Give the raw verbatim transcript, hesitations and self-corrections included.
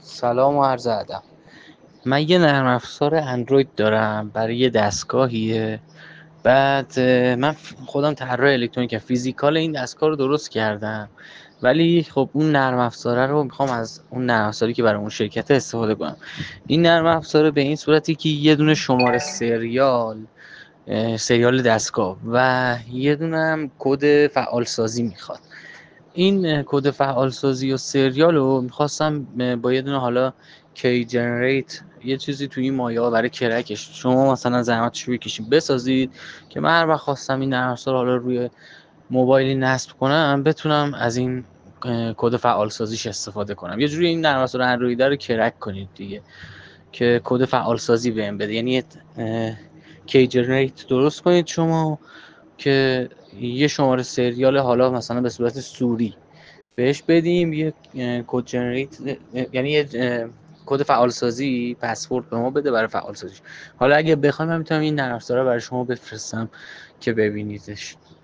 سلام و عرض ادب. من یه نرم افزار اندروید دارم برای یه دستگاهیه. بعد اه، من ف- خودم طراح الکترونیک فیزیکال این دستگاه رو درست کردم، ولی خب اون نرم افزاره رو میخوام از اون نرم افزاری که برای اون شرکت استفاده کنم. این نرم افزاره به این صورتی که یه دونه شماره سریال اه، سریال دستگاه و یه دونه هم کد فعال سازی میخواد. این اه، کد فعالسازی و سریال رو میخواستم با یه دونه حالا کی جنریت یه چیزی توی این مایه ها برای کرکش شما مثلا زحمتشو بکشید بسازید که من هر وقت خواستم این نرم افزار حالا روی موبایلی نصب کنم بتونم از این اه، کد فعالسازیش استفاده کنم. یه جوری این نرم افزار اندروید رو کرک کنید دیگه، که کد فعالسازی بهم بده. یعنی کی جنریت درست کنید شما که یه شماره سریال حالا مثلا به صورت سوری بهش بدیم، یه اه، کد جنریت، یعنی یه اه، کد فعال سازی پسورد به ما بده برای فعال سازیش. حالا اگه بخوایم من میتونم این نرم افزار رو برای شما بفرستم که ببینیدش.